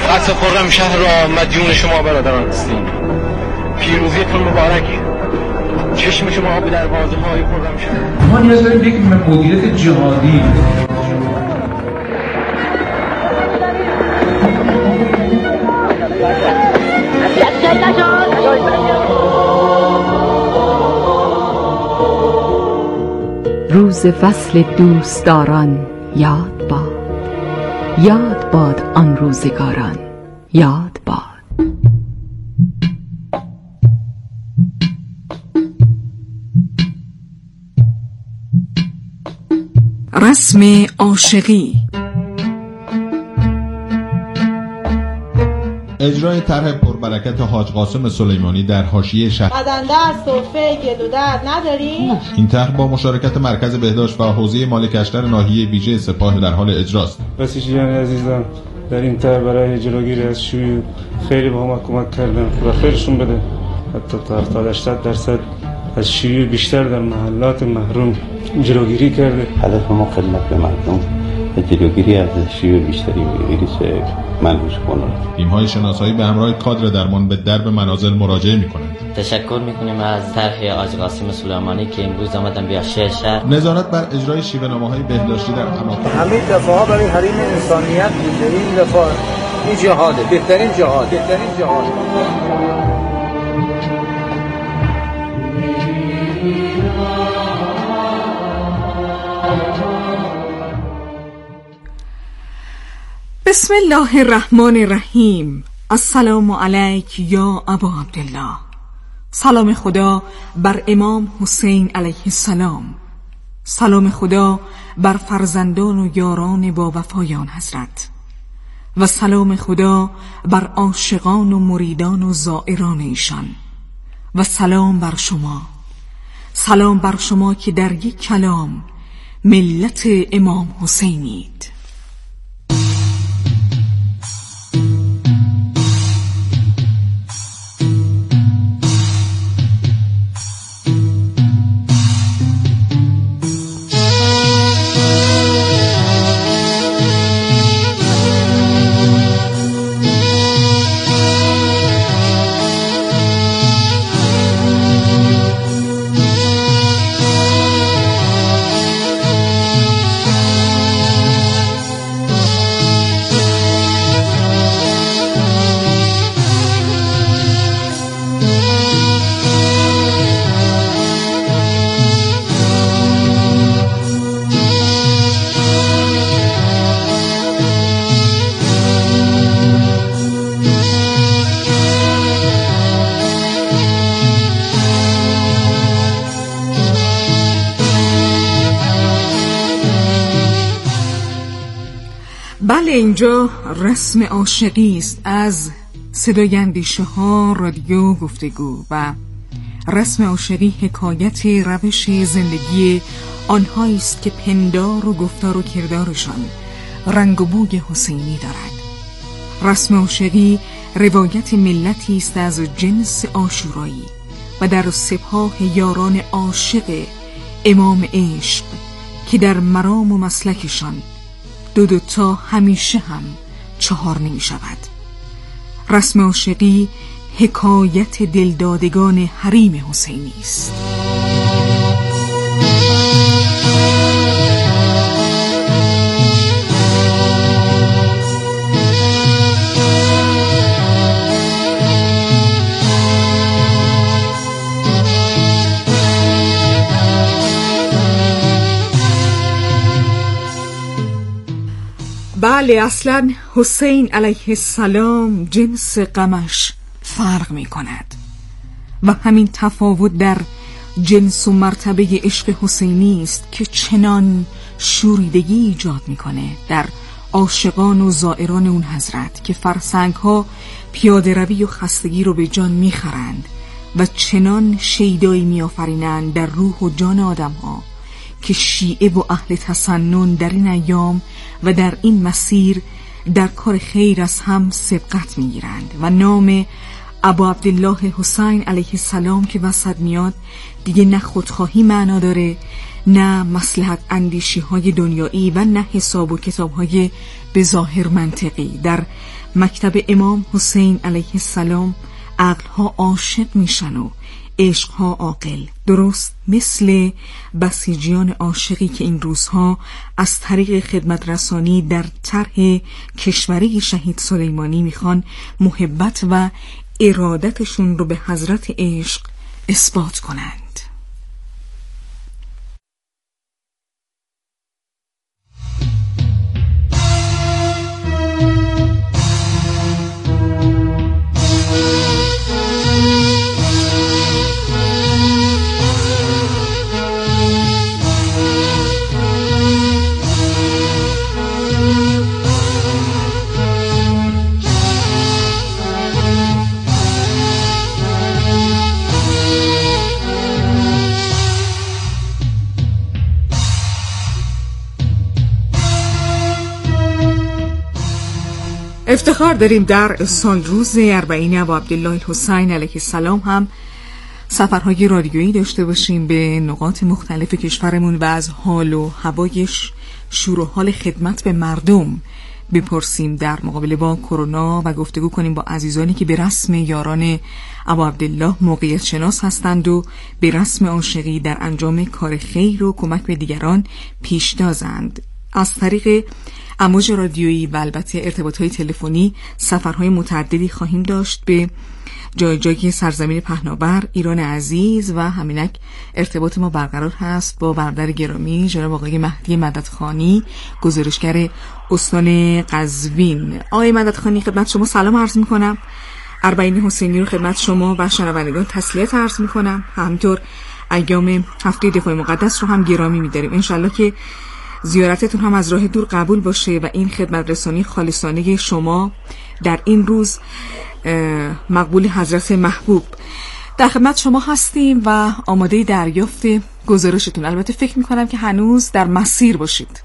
قصد خرمشهر را مدیون شما برادران هستیم. پیروزیتون مبارک. چشم شما به دروازه های خرمشهر. ما نیاز داریم یک مدیریت جهادی. روز وصل دوستداران یاد باد، یاد باد آن روزگاران، یاد باد. رسم عاشقی. اجرای طرح پربرکت حاج قاسم سلیمانی در حاشیه شهر. قدندر، سرفه، گلودرد نداریم؟ این طرح با مشارکت مرکز بهداشت و حوزه مالکشتر ناحیه ویژه سپاه در حال اجراست. بسیجیان عزیزم در این طرح برای جلوگیری از شیوع خیلی با ما کمک کردن و خیرشون بده. حتی تا 80% از شیوع بیشتر در محلات محروم جلوگیری کرده. هدف ما خدمت به مردم و جلوگیری از شیوع بیشتری ویروس منحوس کرونا. تیم‌های شناسایی به همراه کادر درمان به درب منازل مراجعه می‌کنند. تشکر می‌کنیم از طرح حاج قاسم سلیمانی که امروز آمدن بیا شهر. نظارت بر اجرای شیوه‌نامه‌های بهداشتی در اماکن. همین دفاع‌ها برای حریم انسانیت بوده. این دفاع این جهاده، بهترین جهاد. بسم الله الرحمن الرحیم. السلام علیک یا ابا عبدالله. سلام خدا بر امام حسین علیه السلام. سلام خدا بر فرزندان و یاران با وفایان حضرت و سلام خدا بر عاشقان و مریدان و زائران ایشان و سلام بر شما. سلام بر شما که در یک کلام ملت امام حسینید. بله، اینجا رسم عاشقی است از صدای اندیشه ها، رادیو، گفتگو. و رسم عاشقی حکایت روش زندگی آنهایی است که پندار و گفتار و کردارشان رنگ و بوی حسینی دارد. رسم عاشقی روایت ملتی است از جنس عاشورایی و در سپاه یاران عاشق امام عشق که در مرام و مسلکشان دو تا همیشه هم 4 نمی شود. رسم عاشقی حکایت دلدادگان حریم حسینی است. بله، اصلا حسین علیه السلام جنس غمش فرق می کند و همین تفاوت در جنس و مرتبه عشق حسینی است که چنان شوریدگی ایجاد می کنه در عاشقان و زائران اون حضرت که فرسنگ ها پیاده روی و خستگی رو به جان می خرند و چنان شیدایی می آفرینند در روح و جان آدم ها که شیعه و اهل تسنن در این ایام و در این مسیر در کار خیر از هم سبقت می‌گیرند و نام ابا عبدالله حسین علیه السلام که وسط میاد دیگه نه خودخواهی معنا داره، نه مصلحت اندیشی های دنیایی و نه حساب و کتاب های به ظاهر منطقی. در مکتب امام حسین علیه السلام عقلها عاشق میشن و عشقها عاقل، درست مثل بسیجیان عاشقی که این روزها از طریق خدمت رسانی در طرح کشوری شهید سلیمانی میخوان محبت و ارادتشون رو به حضرت عشق اثبات کنند. افتخار داریم در سال روز اربعین ابا عبدالله الحسین علیه السلام هم سفرهای رادیویی داشته باشیم به نقاط مختلف کشورمون و از حال و هوایش، شور و حال خدمت به مردم بپرسیم در مقابله با کرونا و گفتگو کنیم با عزیزانی که به رسم یاران ابا عبدالله موقعیت شناس هستند و به رسم عاشقی در انجام کار خیر و کمک به دیگران پیشتازند. از طریق امواج رادیویی و البته ارتباط‌های تلفنی سفرهای متعددی خواهیم داشت به جای سرزمین پهناور، ایران عزیز و همینک ارتباط ما برقرار هست با برادر گرامی جناب آقای مهدی مددخانی، گزارشگر استان قزوین. آقای مددخانی خدمت شما سلام عرض می‌کنم. اربعین حسینی رو خدمت شما و شنوندگان تسلیت عرض می‌کنم. همینطور ایام هفته دفاع مقدس رو هم گرامی می‌داریم. انشالله که زیارتتون هم از راه دور قبول باشه و این خدمت رسانی خالصانه شما در این روز مقبول حضرت محبوب. در خدمت شما هستیم و آماده دریافت گزارشتون. البته فکر میکنم که هنوز در مسیر باشید.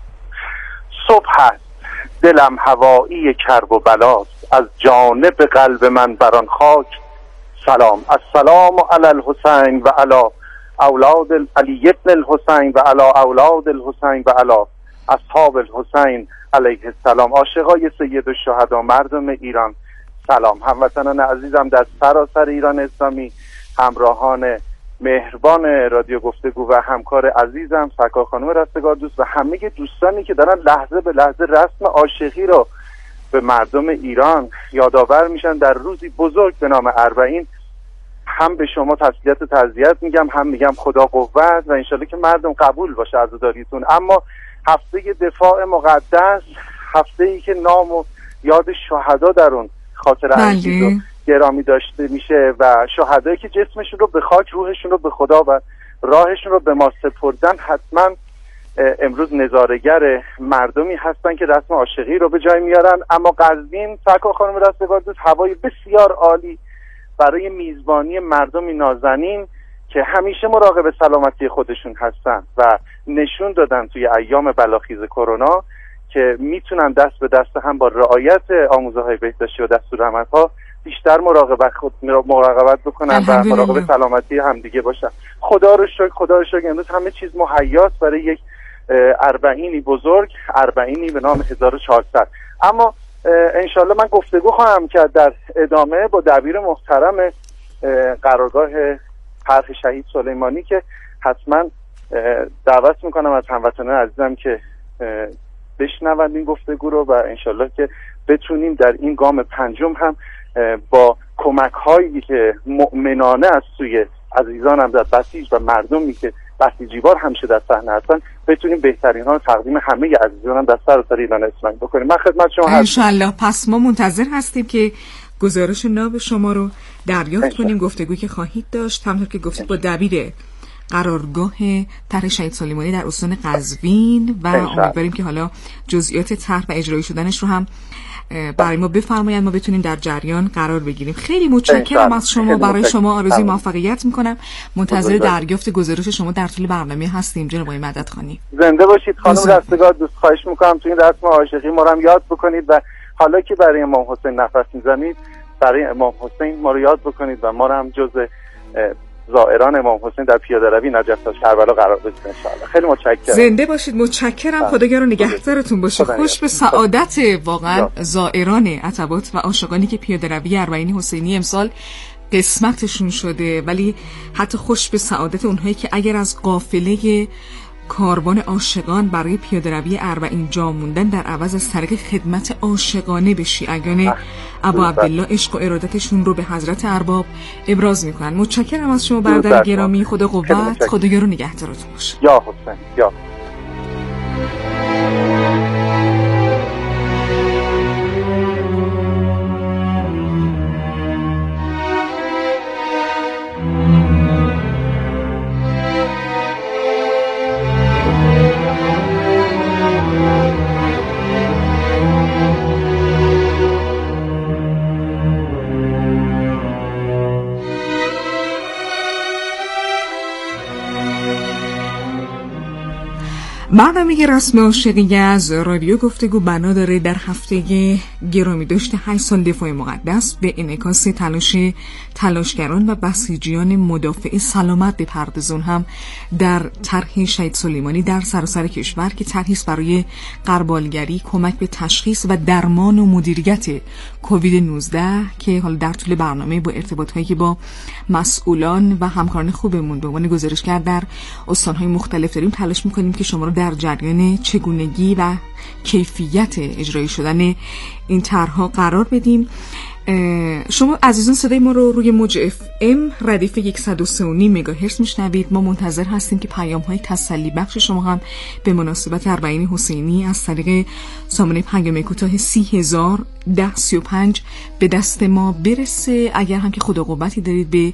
صبح هست، دلم هوایی کرب و بلاست، از جانب قلب من بران خاک سلام. السلام علی الحسین و علی اولاد علی ابن الحسین و علی اولاد الحسین و علی اصحاب الحسین علیه السلام. عاشقای سید الشهدا، مردم ایران سلام. هموطنان عزیزم در سراسر ایران اسلامی، همراهان مهربان رادیو گفتگو و همکار عزیزم سرکار خانم رستگار دوست و همه دوستانی که دارن لحظه به لحظه رسم عاشقی رو به مردم ایران یادآور میشن در روزی بزرگ به نام اربعین، هم به شما تسلیت و تعزیت میگم، هم میگم خدا قوت و انشالله که مردم قبول باشه عزاداریتون. اما هفته دفاع مقدس، هفته ای که نام و یاد شهدا در اون خاطر انگیز و گرامی داشته میشه و شهدایی که جسمشون رو به خاک، روحشون رو به خدا و راهشون رو به ما سپردن، حتما امروز نظاره‌گر مردمی هستن که رسم عاشقی رو به جای میارن. اما قزوین، سرکار خانم رستگار دوست، هوای بسیار عالی برای میزبانی مردمی نازنین که همیشه مراقب سلامتی خودشون هستن و نشون دادن توی ایام بلاخیز کرونا که میتونن دست به دست هم با رعایت آموزه‌های بهداشتی و دستورالعمل‌ها بیشتر مراقبت بکنن و مراقب سلامتی همدیگه باشن. خدا رو شکر امروز همه چیز مهیاست برای یک اربعینی بزرگ، اربعینی به نام 1400. اما انشالله من گفتگو خواهم کرد در ادامه با دبیر محترم قرارگاه طرح شهید سلیمانی که حتما دعوت میکنم از هموطنان عزیزم که بشنوند این گفتگو رو و انشالله که بتونیم در این گام پنجم هم با کمک هایی که مؤمنانه از سوی عزیزانم در بسیج و مردمی که بسیجیوار همیشه در صحنه هستن بتونیم بهترین ها رو تقدیم همه عزیزانم در سراسر ایران اسلامی بکنیم. من خدمت شما هستم انشالله. پس ما منتظر هستیم که گزارش ناب شما رو دریافت کنیم. گفتگویی که خواهید داشت همونطور که گفتید با دبیر قرارگاه طرح شهید سلیمانی در استان قزوین و امیدواریم که حالا جزئیات طرح و اجرایی شدنش رو هم برای ما بفرمایید، ما بتونیم در جریان قرار بگیریم. خیلی متشکرم از شما. برای شما آرزوی موفقیت میکنم. منتظر دریافت گزارش شما در طول برنامه هستیم. جناب آقای مددخانی زنده باشید. خانم رستگار دوست، خواهش میکنم تو این رسم عاشقی ما رو هم یاد بکنید و حالا که برای امام حسین نفس میزنید برای امام حسین ما رو یاد بکنید و ما رو هم جزء زائران امام حسین در پیاده‌روی نجف تا کربلا قرار بدید ان شاء الله. خیلی متشکرم. زنده باشید. متشکرم. خداگار و نگهدارتون باشه. خوش به سعادت واقعا زائران عتبات و عاشقانی که پیاده‌روی اربعین حسینی امسال قسمتشون شده، ولی حتی خوش به سعادت اونهایی که اگر از قافله کاروان عاشقان برای پیاده‌روی اربعین جا موندن در عوض از طریق خدمت عاشقانه به شیعیان ابا عبدالله عشق و ارادتشون رو به حضرت ارباب ابراز میکنن. متشکرم از شما برادر گرامی. خدا قوت. خداگار و نگهدارتون باشه. یا حسین یا برنامه رسم عاشقی از رادیو گفتگو بنا داره در هفته گرامی داشته 8 سال دفاع مقدس به انعکاس تلاشگران و بسیجیان مدافع سلامت بپردازون هم در طرح شهید سلیمانی در سراسر کشور که طرحی است برای غربالگری، کمک به تشخیص و درمان و مدیریت کووید 19 که حالا در طول برنامه با ارتباطاتی که با مسئولان و همکاران خوبمون به عنوان گزارشگر در استان‌های مختلف داریم تلاش می‌کنیم که شما رو در جریان چگونگی و کیفیت اجرایی شدن این طرح‌ها قرار بدیم. شما عزیزان صدای ما رو روی موج FM ردیف 103.9 مگاهرتز میشنوید. ما منتظر هستیم که پیام‌های تسلی بخش شما هم به مناسبت اربعین حسینی از طریق سامانه پیام کوتاه 301035 به دست ما برسه. اگر هم که خدا قوتی دارید به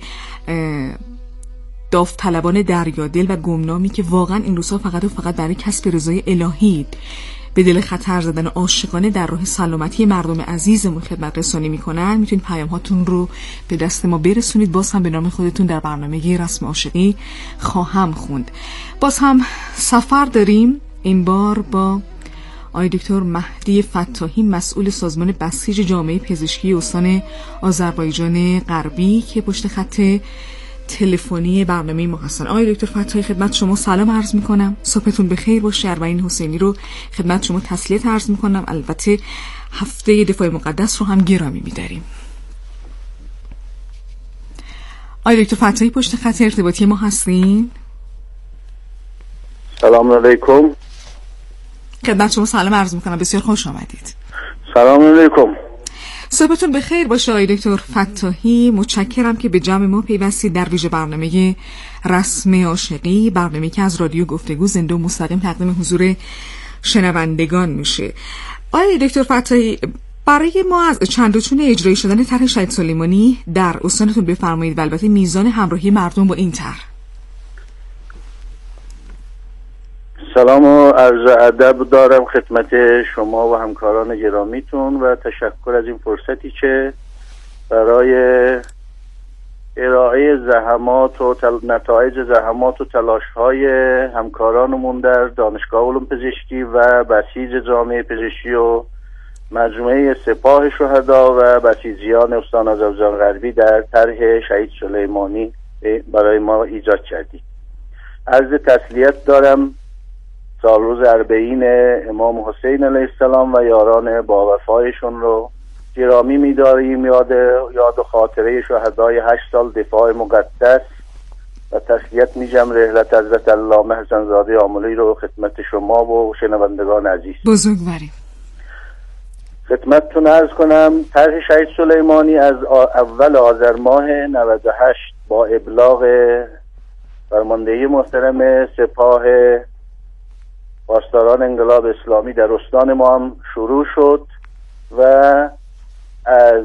داوطلبان دریادل و گمنامی که واقعا این روزها فقط و فقط برای کسب رضای الهی به دل خطر زدن و عاشقانه در راه سلامتی مردم عزیزمون خدمت رسانی میکنن، میتونید پیام هاتون رو به دست ما برسونید. باز هم به نام خودتون در برنامه رسم عاشقی خواهم خوند. باز هم سفر داریم این بار با آقای دکتر مهدی فتاحی، مسئول سازمان بسیج جامعه پزشکی استان آذربایجان غربی که پشت خط تلفنی برنامه ما هستن. آقای دکتر فتاحی خدمت شما سلام عرض میکنم. صبحتون بخیر باشه. اربعین حسینی رو خدمت شما تسلیت عرض میکنم. البته هفته دفاع مقدس رو هم گرامی میداریم. آقای دکتر فتاحی پشت خط ارتباطی ما هستین؟ سلام علیکم. خدمت شما سلام عرض میکنم. بسیار خوش آمدید. سلام علیکم. صبحتون بخیر باشه آقای دکتر فتاحی. متشکرم که به جمع ما پیوستید در ویژه برنامه رسم عاشقی، برنامه‌ای که از رادیو گفتگو زنده و مستقیم تقدیم حضور شنوندگان میشه. آقای دکتر فتاحی، برای ما از چند و چون اجرایی شدن طرح شهید سلیمانی در استانتون بفرمایید و البته میزان همراهی مردم با این طرح. سلام و عرض ادب دارم خدمت شما و همکاران گرامیتون و تشکر از این فرصتی که برای ارائه زحمات و نتایج زحمات و تلاش‌های همکارانمون در دانشگاه علوم پزشکی و بسیج جامعه پزشکی و مجموعه سپاه شهدا و بسیجیان استان آذربایجان غربی در طرح شهید سلیمانی برای ما ایجاد کردید. عرض تسلیت دارم سالروز اربعین امام حسین علیه السلام و یاران با وفایشون رو گرامی می‌داریم. یاد و خاطره شهدای 8 سال دفاع مقدس و تسلیت می‌جم رحلت حضرت علامه حسن زاده آملی رو خدمت شما و شنوندگان عزیز بزرگواریم. خدمتتون عرض کنم طرح شهید سلیمانی از اول آذر ماه 98 با ابلاغ فرماندهی محترم سپاه پاسداران انقلاب اسلامی در استان ما هم شروع شد و از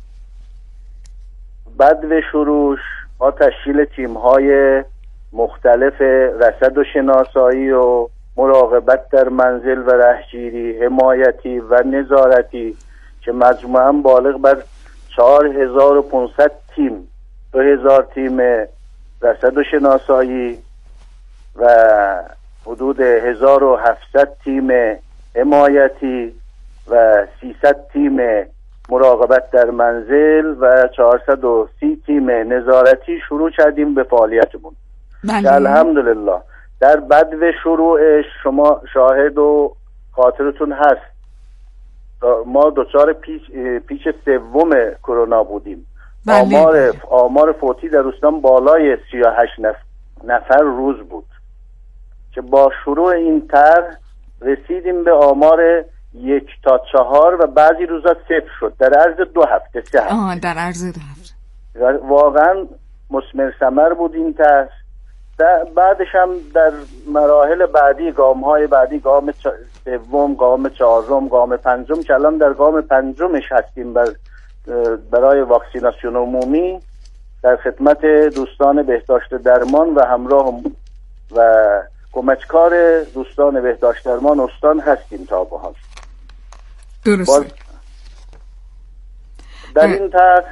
بدو شروعش با تشکیل تیم‌های مختلف رصد و شناسایی و مراقبت در منزل و رهگیری، حمایتی و نظارتی که مجموعاً بالغ بر 4500 تیم، 2000 تیم رصد و شناسایی و حدود 1700 تیم حمایتی و 300 تیم مراقبت در منزل و 430 تیم نظارتی شروع کردیم به فعالیتمون. بله. الحمدلله در بدو شروعش شما شاهد و خاطرتون هست ما دچار پیچ سوم کرونا بودیم. بله. آمار فوتی در روستان بالای 38 نفر روز بود که با شروع این طرح رسیدیم به آمار 1 تا 4 و بعضی روزا 0 شد در عرض 2 هفته 3 هفته. در عرض 2 هفته واقعا مثمر ثمر بود این طرح. بعدش هم در مراحل بعدی، گام‌های بعدی، گام سوم، گام چهارم، گام پنجم که الان در گام پنجمش هستیم برای واکسیناسیون عمومی در خدمت دوستان بهداشت درمان و همراه و کمککار دوستان بهداشت درمان استان هستیم تا به حال. درسته. در این طرح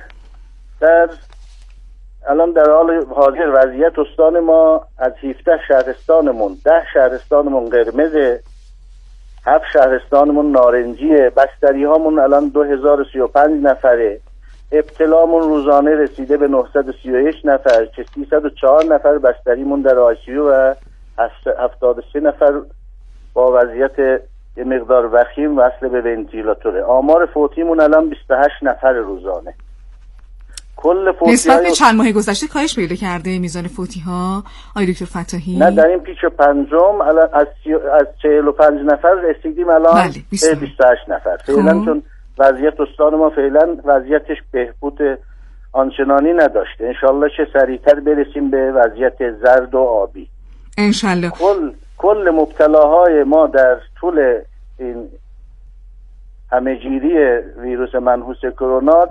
الان در حال حاضر وضعیت استان ما از 17 شهرستانمون 10 شهرستانمون قرمزه، 7 شهرستانمون نارنجیه، بستری هامون الان 2035 نفره، ابتلامون روزانه رسیده به 931 نفر که 304 نفر بستریمون در آیسیو و 73 نفر با وضعیت یه مقدار وخیم وصل به ونتیلاتوره. آمار فوتیمون الان 28 نفر روزانه. کل فوتی نسبت به چند ماه گذشته کاهش پیدا کرده میزان فوتی ها آقای دکتر فتاحی؟ نه در این پیچ پنجم الان از 45 نفر رسیدیم الان به 28 نفر. فعلا چون وضعیت استان ما فعلا وضعیتش بهبود آنچنانی نداشته، انشالله چه سریعتر برسیم به وضعیت زرد و آبی انشالله. کل مبتلاهای ما در طول این همه‌گیری ویروس منحوس کرونا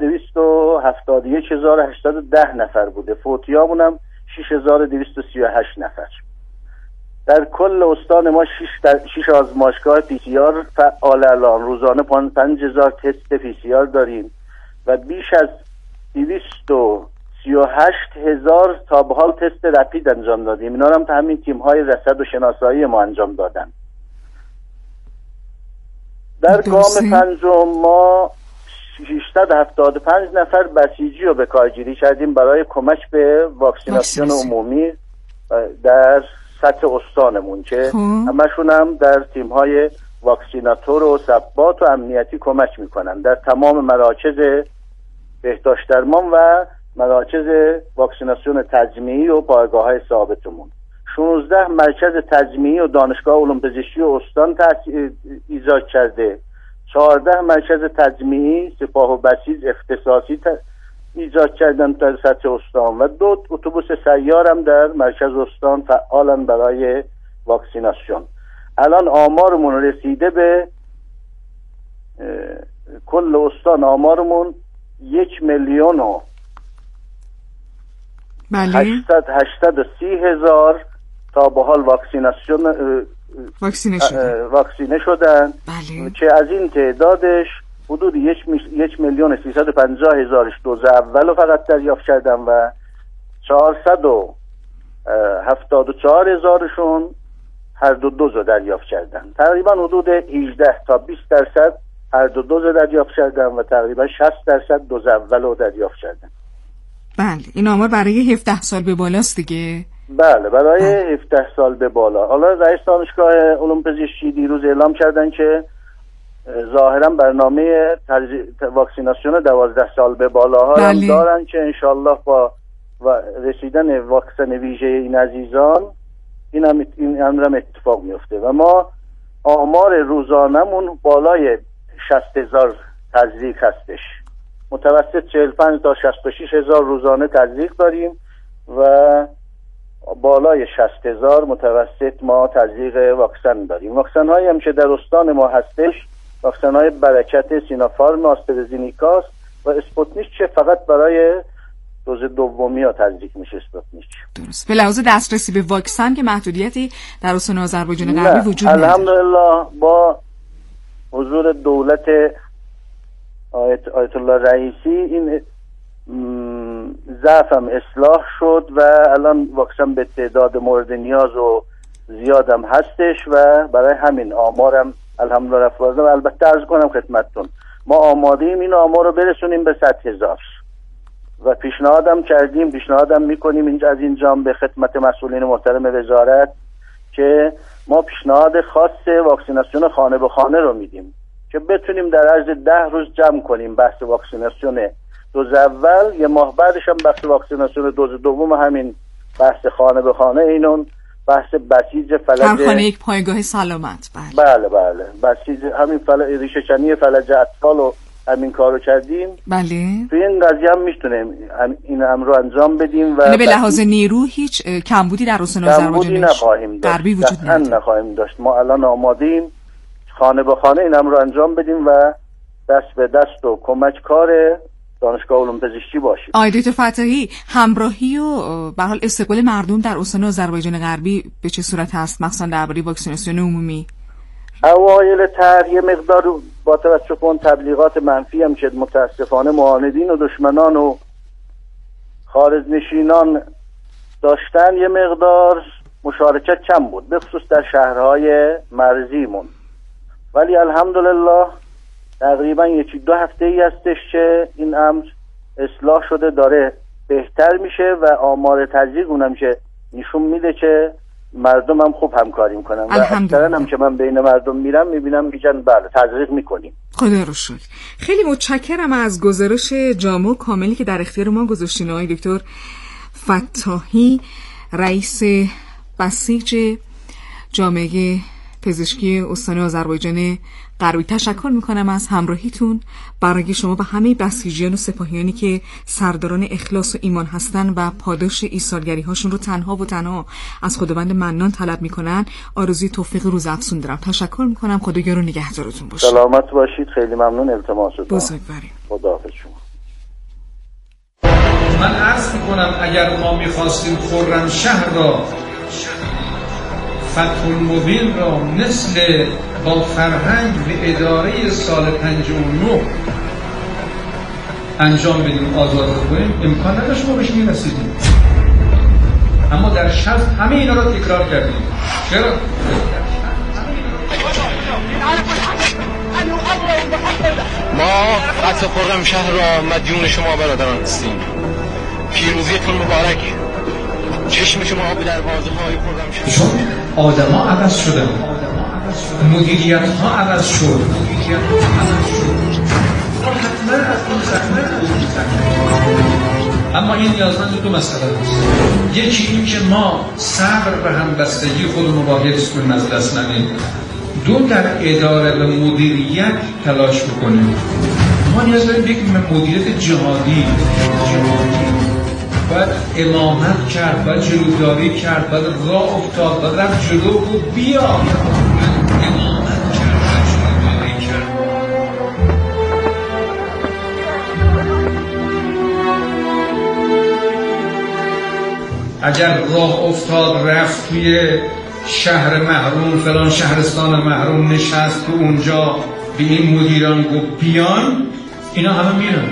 271810 نفر بوده. فوتیامون هم 6238 نفر. در کل استان ما 6 آزمایشگاه PCR فعال الان روزانه 5000 تست PCR داریم و بیش از 238000 تا به حال تست رپید انجام دادیم. اینا هم همین تیم‌های رصد و شناسایی ما انجام دادن. در گام پنجم ما 675 نفر بسیجی رو به کارگیری کردیم برای کمک به واکسیناسیون عمومی در سطح استانمون که همشون هم در تیم‌های واکسیناتور و ثبات و امنیتی کمک میکنن در تمام مراکز بهداشت درمان و مراکز واکسیناسیون تجمیعی و پایگاه‌های ثابتمون. 16 مرکز تجمیعی و دانشگاه علوم پزشکی استان ایجاد کرده. 14 مرکز تجمیعی سپاه و بسیج اختصاصی ایجاد کردن در سطح استان و 2 اتوبوس سیار هم در مرکز استان فعالن برای واکسیناسیون. الان آمارمون رسیده به کل استان آمارمون 1,830,000 تا به حال واکسینه شدن که از این تعدادش حدود 1,350,000 دوز اول فقط دریافت کردن و 474,000شون هر دو دوز رو دریافت کردن. تقریبا حدود 18 تا 20% هر دو دوز دریافت کردن و تقریبا 60% دوز اول رو دریافت کردن. بله این آمار برای 17 سال به بالاست دیگه. بله برای 17 سال به بالا. حالا رئیس دانشگاه علوم پزشکی دیروز اعلام کردن که ظاهرا برنامه واکسیناسیون 12 سال به بالاها هم دارن که انشالله با رسیدن واکسن ویژه این عزیزان این امر اتفاق میفته و ما آمار روزانمون بالای 60,000 تزریق هستش. متوسط 45 تا 66,000 روزانه تزریق داریم و بالای 60,000 متوسط ما تزریق واکسن داریم. واکسن هایی هم که در استان ما هستش واکسن های برکت، سینوفارم، آسترازینیکا و اسپوتنیک که فقط برای دوز دومی ها تزریق میشه. اسپوتنیک درست. به لحاظ دسترسی به واکسن که محدودیتی در استان آذربایجان غربی وجود نداره. الحمدلله با حضور دولت آیت الله رئیسی این ضعف هم اصلاح شد و الان واکسن به تعداد مورد نیاز و زیادم هستش و برای همین آمارم الحمدلله رفت. البته عرض کنم خدمتتون ما آماده ایم این آمار رو برسونیم به 100,000 و پیشنهادم میکنیم اینجا از اینجا به خدمت مسئولین محترم وزارت که ما پیشنهاد خاص واکسیناسیون خانه به خانه رو میدیم که بتونیم در عرض 10 روز جمع کنیم بحث واکسیناسیون دوز اول، یه ماه بعدش هم بحث واکسیناسیون دوز دوم، همین بحث خانه به خانه، اینون بحث بسیج فلج هر خانه یک پایگاه سلامت. بله بسیج همین ریشه چنی فلج اطفال و همین کارو کردیم. بله توی این قضیه هم میتونیم این امر رو انجام بدیم و به لحاظ نیرو هیچ کمبودی در استان آذربایجان غربی وجود نخواهیم داشت. ما الان آماده‌ایم خانه به خانه این امر رو انجام بدیم و دست به دست و کمک کار دانشگاه علوم پزشکی باشیم. آقای دکتر فتاحی، همراهی و به حال استقبال مردم در استان آذربایجان غربی به چه صورت هست، مخصوصا درباره واکسیناسیون عمومی؟ اوایل طرح یه مقدار با توجه به اون تبلیغات منفی هم که متاسفانه معاندین و دشمنان و خارجنشینان داشتن، یه مقدار مشارکت کم بود، به خصوص در شهرهای مرزیمون، ولی الحمدلله تقریبا 1-2 هفته ای هستش که این امر اصلاح شده، داره بهتر میشه و آمار تزریق اونم که نشون میده که مردم هم خوب همکاری میکنن و اکثرا هم که من بین مردم میرم میبینم میگن بله تزریق میکنیم. خدا رو شکر. خیلی متشکرم از گزارش جامع و کاملی که در اختیار ما گذاشتین آقای دکتر فتاحی، رئیس بسیج جامعه پزشکی استان آذربایجان غربی. تشکر میکنم از همراهیتون. برای شما و همه بسیجیان و سپاهیانی که سرداران اخلاص و ایمان هستن و پاداش ایثارگری هاشون رو تنها و تنها از خداوند منان طلب میکنن، آرزوی توفیق روزافزون دارم. تشکر میکنم. خداگار و نگهدارتون باشه. سلامت باشید. خیلی ممنون. التماستون. بزرگواریم. خداحافظ شما. من عرض میکنم اگر ما میخواستیم خرمشهر را، فتح المبین را مثل با فرهنگ و اداره سال 59 انجام بدیم، آزاد کنیم، امکان نداشت ما بهش میرسیدیم. اما در 60 همه اینا را تکرار کردیم. چرا؟ ما فتح خرمشهر را مدیون شما برادران هستیم. پیروزیتون مبارک. چشم شما به دروازه های خرمشهر. چون آدم ها عوض شدن، مدیریت ها عوض شد، حتما از اون زحمت. اما این نیازمند 2 مسئله است. یکی این که ما صبر و همبستگی خودمون با حفظ کنیم، از دست ندیم. 2 در اداره و مدیریت تلاش بکنیم. ما نیاز داریم یک مدیریت جهادی. باید امامت کرد، باید جلوداری کرد، باید راه افتاد، باید رفت جلو و بیا. امامت کرد، باید جلوداری کرد. اگر راه افتاد رفت توی شهر محروم، فلان شهرستان محروم، نشست تو اونجا، به این مدیران گفت بیان، اینا همه میرن.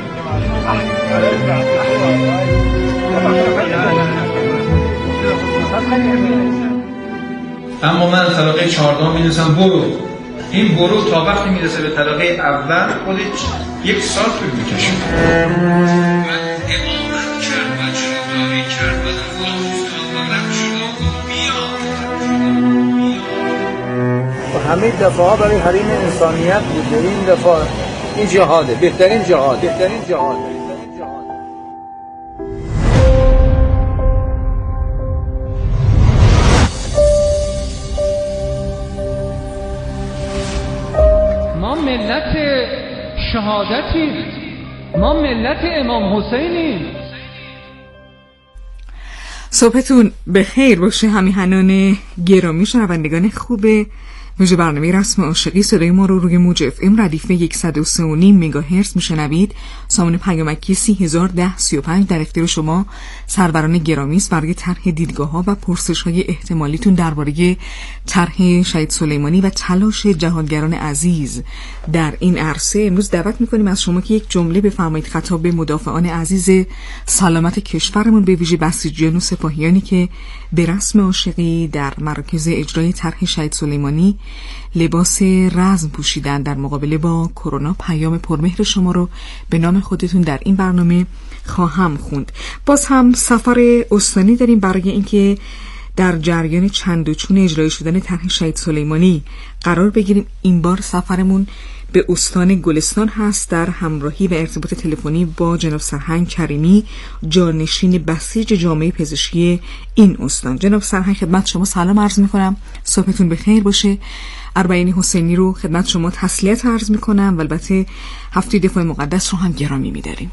اما من طبقه 14 می‌نویسم برو. این برو تا وقتی میرسه به طبقه اول خودش 1 سال طول می‌کشه. و همه دفاع ها برای حریم انسانیت بوده. این دفاع، این جهاده، بهترین جهاده. ما ملت شهادتیم، ما ملت امام حسینیم. صبحتون بخیر باشه همیهنان گرامی، شنوندگان خوب ویژه برنامه رسم عاشقی. صدای ما رو روی موج اف ام ردیف 103.5 مگاهرتز میشنوید. سامان پیامکی 301035 در اختیار شما سروران گرامی است برای طرح دیدگاه‌ها و پرسش‌های احتمالیتون درباره طرح شهید سلیمانی و تلاش جهادگران عزیز در این عرصه. امروز دعوت می‌کنیم از شما که یک جمله بفرمایید خطاب به مدافعان عزیز سلامت کشورمون، به ویژه بسیجیان و سپاهیانی که به رسم عاشقی در مراکز اجرای طرح شهید سلیمانی لباس رزم پوشیدن در مقابله با کرونا. پیام پرمهر شما رو به نام خودتون در این برنامه خواهم خوند. باز هم سفر استانی داریم برای اینکه در جریان چند و چون اجرایی شدن طرح شهید سلیمانی قرار بگیریم. این بار سفرمون به استان گلستان هست در همراهی و ارتباط تلفنی با جناب سرهنگ کریمی، جانشین بسیج جامعه پزشکی این استان. جناب سرهنگ خدمت شما سلام عرض میکنم، صبحتون بخیر باشه. اربعین حسینی رو خدمت شما تسلیت عرض میکنم و البته هفته دفاع مقدس رو هم گرامی میداریم.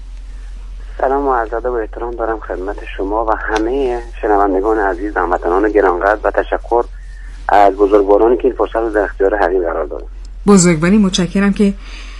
سلام و عرض ادب و احترام دارم خدمت شما و همه شنوندگان عزیز، هموطنان گرانقدر و تشکر از بزرگوارانی که این فرصت رو در اختیار حریم قرار دادن. بزرگواری، متشکرم که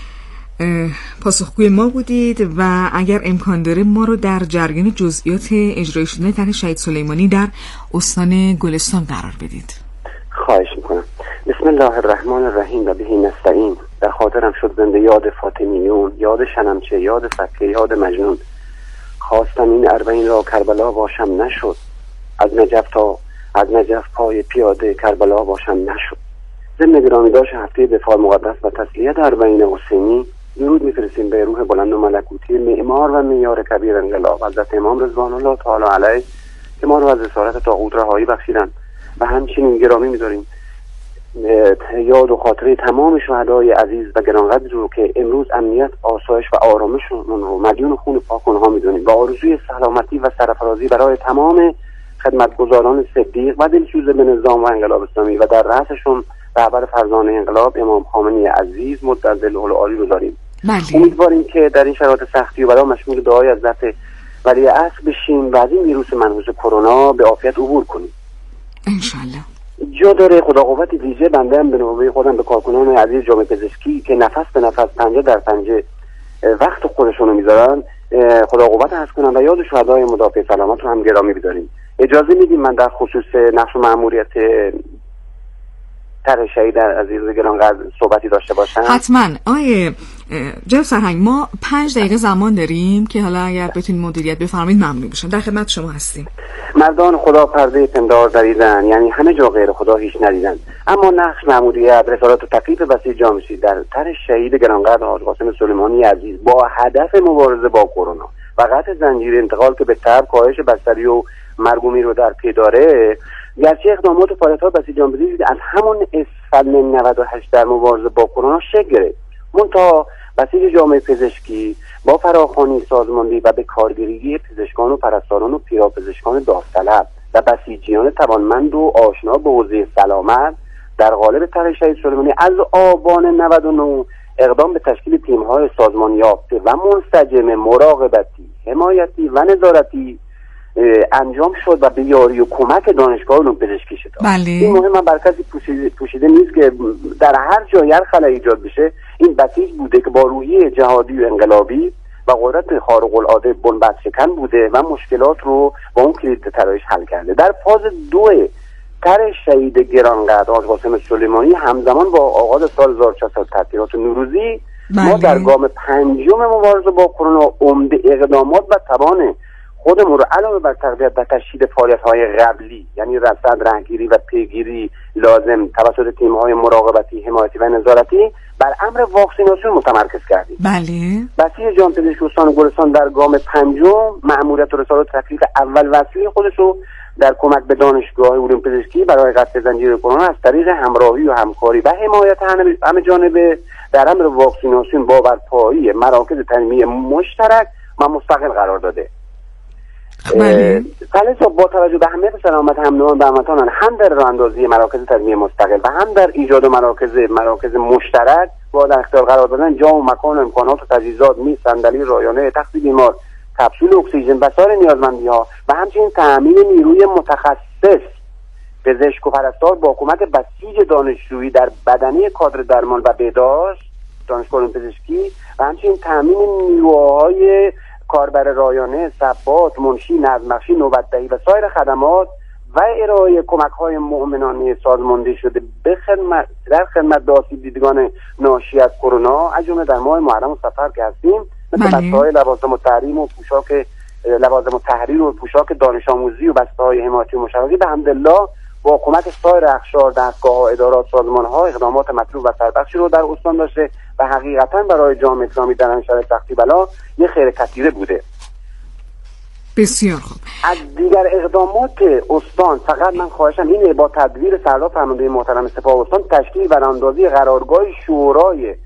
پاسخگوی ما بودید و اگر امکان داره ما رو در جریان جزئیات اجرایی شدن طرح شهید سلیمانی در استان گلستان قرار بدید. خواهش میکنم. بسم الله الرحمن الرحیم و بهی نستعین. در خاطرم شد زنده یاد فاطمیون، یاد شنمچه، یاد سکه، یاد مجنون. خواستم این اربعین را کربلا باشم نشد، از نجف پای پیاده کربلا باشم نشد. ضمن گرامی داشت هفته دفاع مقدس و تسلیت اربعین حسینی درود میفرستیم به روح بلند و ملکوتی معمار و معیار کبیر انقلاب حضرت امام رضوان الله تعالی علیه که ما رو از اسارت طاغوت رهایی بخشیدن و همچنین گرامی می‌داریم یاد و خاطره تمام شهدای عزیز و گرانقدر رو که امروز امنیت، آسایش و آرامششون رو مدیون خون پاک اونها می‌دونیم و آرزوی سلامتی و سرفرازی برای تمام خدمتگزاران صدیق و دلسوز به نظام و انقلاب اسلامی و در رأسشون رهبر فرزانه انقلاب امام خامنه‌ای عزیز مدظله العالی رو داریم. امیدواریم که در این شرایط سختی و بلا مشمول دعای حضرت ولی عصر بشیم و از این ویروس منحوس کرونا به عافیت عبور کنیم انشالله. جا داره خدا قوت دیجه بنده هم به نوبه خودم به کارکنان عزیز جامعه پزشکی که نفس به نفس پنجه در پنجه وقت خودشونو میذارن خدا قوت هست کنم و یاد شهدای مدافع سلامت رو هم گرامی بداریم. اجازه میدیم من در خصوص نقش و مأموریت طرح شهید عزیز گرانقدر صحبتی داشته باشم؟ حتما. آیه جناب سرهنگ، ما 5 دقیقه زمان داریم که حالا اگر بتونید مدیریت بفرمایید ممنون میشم. در خدمت شما هستیم. مردان خدا پرده پندار دریدن، یعنی همه جا غیر خدا هیچ ندیدن، اما نقش مأموریت رسالت و تکلیف بسیج جامعه در طرح شهید گرانقدر حاج قاسم سلیمانی عزیز با هدف مبارزه با کرونا و قطع زنجیره انتقال که به تبع کاهش بستری و مرگومی رو در پی داره، گرچه اقدامات و فعالیت‌ها بسیج جامعه از همون اسفند 98 در مبارزه با کرونا شکل گرفت، منتها بسیج جامعه پزشکی با فراخوانی سازماندهی و به کارگیری پزشکان و پرستاران و پیراپزشکان داوطلب و بسیجیان توانمند و آشنا به حوزه سلامت در قالب طرح شهید سلیمانی از آبان 99 اقدام به تشکیل تیم‌های سازمان یافته و منسجم مراقبتی، حمایتی و نظارتی انجام شد و به یاری و کمک دانشگاه علوم پزشکی شد. این مهم بر کسی پوشیده نیست که در هر جای هر خلایی ایجاد بشه این بسیج بوده که با روحیه جهادی و انقلابی و قدرت خارق العاده بنبست شکن بوده و مشکلات رو با اون کلید طرحش حل کرده. در فاز 2 طرح شهید گرانقدر حاج قاسم سلیمانی همزمان با آغاز سال 1400 تعطیلات نوروزی ما در گام 5 مبارزه با کرونا عمده اقدامات و توان خودمون رو علاوه بر تقویت و تشدید فعالیت‌های قبلی یعنی رصد، راهگیری و پیگیری لازم توسط تیم‌های مراقبتی، حمایتی و نظارتی بر امر واکسیناسیون متمرکز کردیم. بله. بسیج جامعه پزشکی استان گلستان در گام 5 مأموریت و رسالت تکلیف اول وصلی خودش رو در کمک به دانشگاه علوم پزشکی برای قطع زنجیره کرونا از طریق همراهی و همکاری و حمایت همه جانبه در امر واکسیناسیون با برپایی مراکز تنمیه مشترک و مستقل قرار داده. خلاص با توجه به اهمیت سلامت هم‌نوعان و هموطنان هم در راه اندازی مراکز تنمیه مستقل و هم در ایجاد مراکز مشترک با در اختیار قرار دادن جا و مکان و امکانات و تجهیزات، میز، صندلی، رایانه، تخت بیمار، کپسول اکسیژن و سایر نیازمندی‌ها و همچنین تأمین نیروی متخصص پزشک و پرستار با کمک بسیج دانشجویی در بدنه کادر درمان و بهداشت دانشگاه علوم پزشکی و همچنین تأمین نیروهای کاربر رایانه، ثبات، منشی، نظم‌بخشی، نوبت‌دهی و سایر خدمات و ارائه کمک‌های مؤمنانه سازماندهی شده در خدمت به آسیب دیدگان ناشی از کرونا، از جمله در ماه محرم و صفر که هستیم، مثل بسته‌های لوازم التحریم و پوشاک لوازم التحریر و پوشاک دانش آموزی و بسته‌های حمایتی و مشاوری. به حمدالله با کمک سایر اقشار، دستگاه‌ها، ادارات، سازمان‌ها اقدامات مطلوب و سربخشی رو در استان داشته و حقیقتاً برای جامعه اسلامی در این شرایط سختی بلا یه خیر کثیره بوده. بسیار خوب. از دیگر اقدامات استان فقط من خواهشم اینه با تدبیر سردار فرمانده محترم سپاه استان تشکیل و راندازی قرارگاه شورای